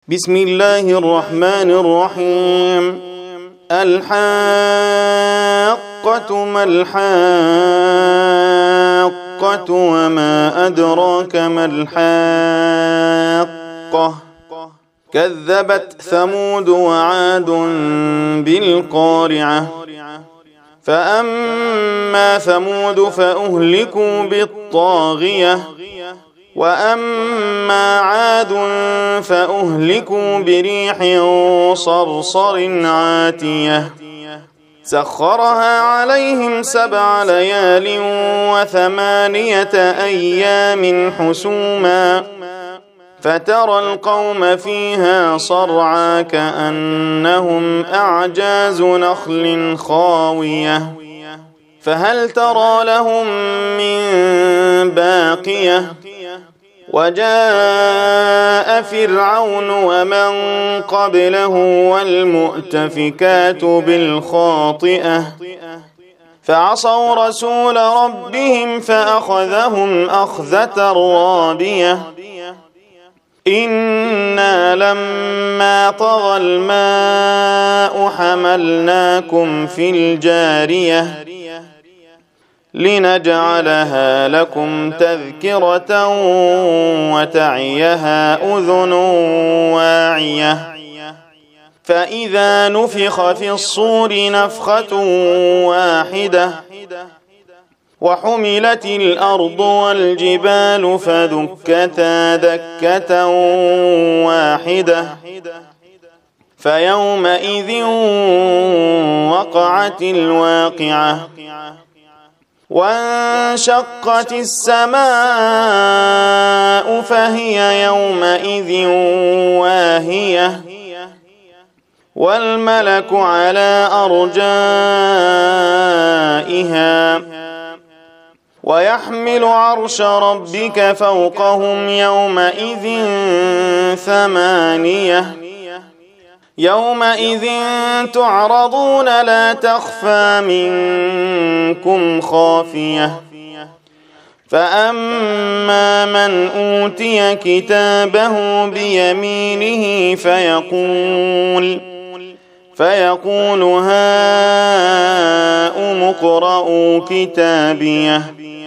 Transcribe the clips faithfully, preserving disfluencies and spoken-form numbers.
بسم الله الرحمن الرحيم. الحاقة ما الحاقة وما أدراك ما الحاقة كذبت ثمود وعاد بالقارعة فأما ثمود فأهلكوا بالطاغية وأما عاد فأهلكوا بريح صرصر عاتية سخرها عليهم سبع ليال وثمانية أيام حسوما فترى القوم فيها صرعى كأنهم أعجاز نخل خاوية فهل ترى لهم من باقية وجاء فرعون ومن قبله والمؤتفكات بالخاطئة فعصوا رسول ربهم فأخذهم أخذة رابية إنا لما طغى الماء حملناكم في الجارية لنجعلها لكم تذكرة وتعيها أذن واعية فإذا نفخ في الصور نفخة واحدة وحملت الأرض والجبال فدكتا دكة واحدة فيومئذ وقعت الواقعة وانشقت السماء فهي يومئذ واهية والملك على أرجائها ويحمل عرش ربك فوقهم يومئذ ثمانية يومئذ تعرضون لا تخفى منكم خافية فأما من أوتي كتابه بيمينه فيقول فيقول هاؤم اقرءوا كتابيه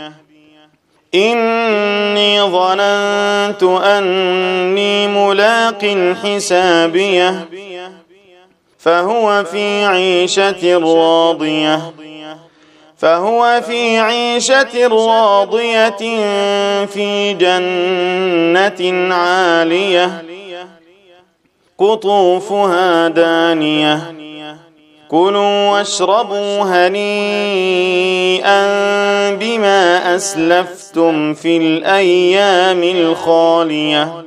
إني ظننت أني ملاق حسابيه فهو في عيشة راضية فهو في عيشة راضية في جنة عالية قطوفها دانية كلوا واشربوا هنيئا بما أسلفتم في الأيام الخالية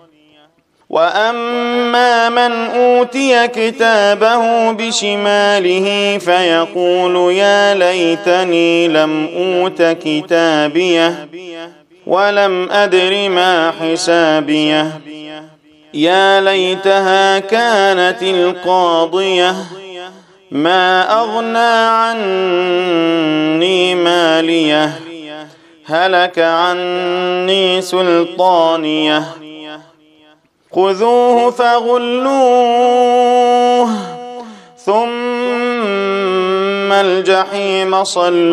وأما من أوتي كتابه بشماله فيقول يا ليتني لم أوت كتابيه ولم أدر ما حسابيه يا ليتها كانت القاضية ما أغنى عني ماليه هلك عني سلطانيه خذوه فغلوه ثم الجحيم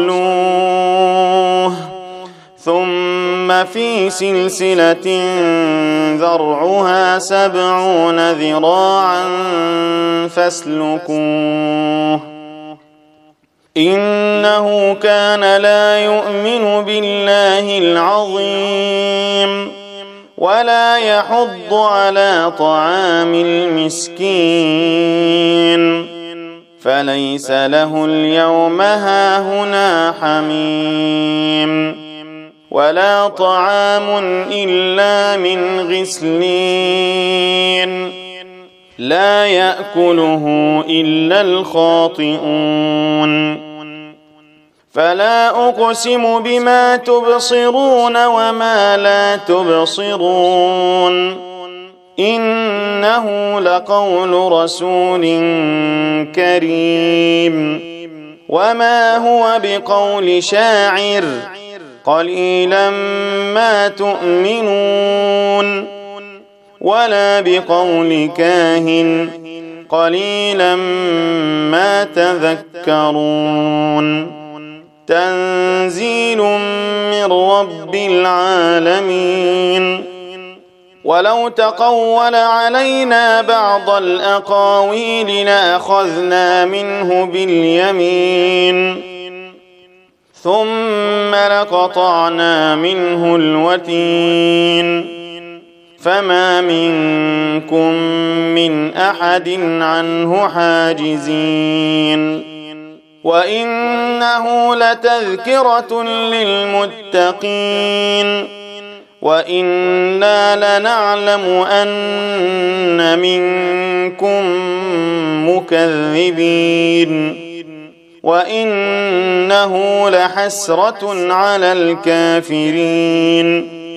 صلوه ثم في سلسلة ذرعها سبعون ذراعا فاسلكوه إنه كان لا يؤمن بالله العظيم ولا يحض على طعام المسكين فليس له اليوم هاهنا حميم ولا طعام إلا من غسلين لا يأكله إلا الخاطئون فلا أقسم بما تبصرون وما لا تبصرون إنه لقول رسول كريم وما هو بقول شاعر قليلا ما تؤمنون ولا بقول كاهن قليلا ما تذكرون تنزيل من رب العالمين ولو تقول علينا بعض الأقاويل لأخذنا منه باليمين ثم لقطعنا منه الوتين فما منكم من أحد عنه حاجزين وإنه لتذكرة للمتقين وإنا لنعلم أن منكم مكذبين وإنه لحسرة على الكافرين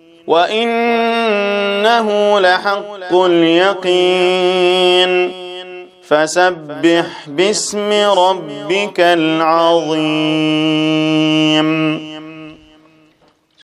وإنه لحق اليقين فسبح باسم ربك العظيم.